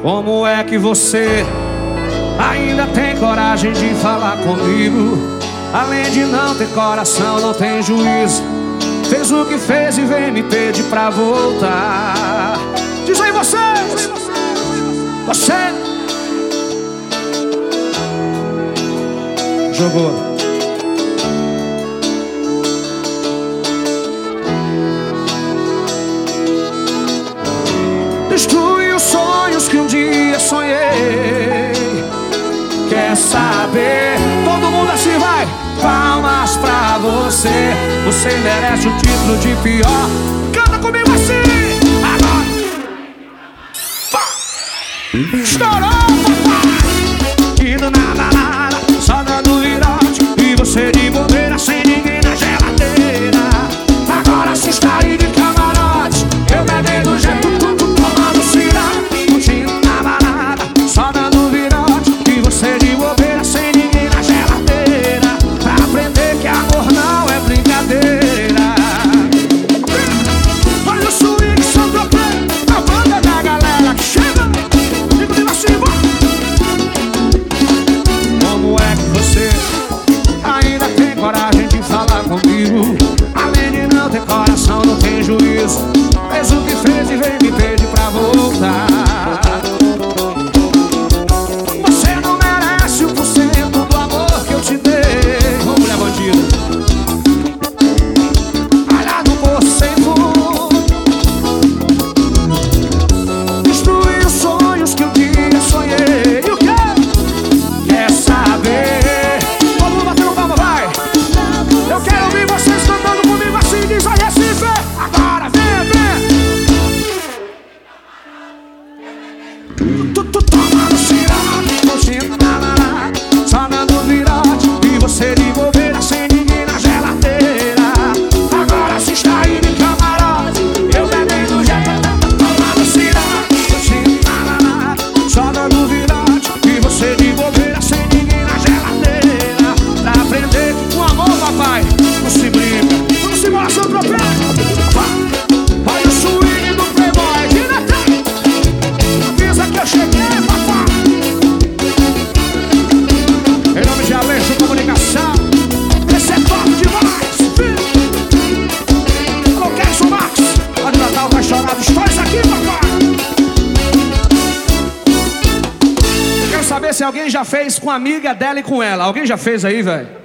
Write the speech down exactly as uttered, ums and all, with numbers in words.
Como é que você ainda tem coragem de falar comigo? Além de não ter coração, não tem juízo. Fez o que fez e vem me pedir pra voltar. Diz aí você, você jogou. Destrui os sonhos que um dia sonhei. Quer saber? Todo mundo assim vai. Palmas pra você. Você merece o título de pior. Canta comigo assim. Agora estourou, papai. E do nada, nada, só dando virote. E você de bobeira, sem ninguém na geladeira. Agora se está aí de camarote. Eu bebendo do jeito tudo, tomando cirate. Curtindo na balada, só dando virote. E você de bobeira, sem ninguém na geladeira. Pra aprender que amor não é brincadeira. Olha o swing, só troquei. A banda da galera que chega. Digo de assim, como é que você ainda tem coragem de falar comigo? Além de não ter coração, não tem juízo. Fez o que fez e veio me pedir pra voltar. Você não merece o por cento do amor que eu te dei. Ô mulher bandida, olha no poço sem fundo. Destruí os sonhos que um dia sonhei. E o quê? Quer saber? Todo mundo batendo palma, vai. Eu quero ouvir vocês cantando comigo assim. Diz aí, Recife. Agora vem, vem. Tu, tu tomando cirate, curtindo na balada, só dando virote. E você de bobeira, sem ninguém na geladeira. Agora se está aí de camarote. Eu bebendo do jeito, tomando cirate, curtindo na balada, só dando virote. E você de bobeira, sem ninguém na geladeira. Pra aprender que com amor, papai, não se brinca. Vamos embora, seu tropeiro. Olha o swing do playboy, direto. Avisa que eu cheguei, papai. Em nome de Aleixo Comunicação, esse é top demais, filho. Alô, Kerson Max, lá de Natal vai chorar dos dois aqui, papai. Quero saber se alguém já fez com a amiga dela e com ela. Alguém já fez aí, velho?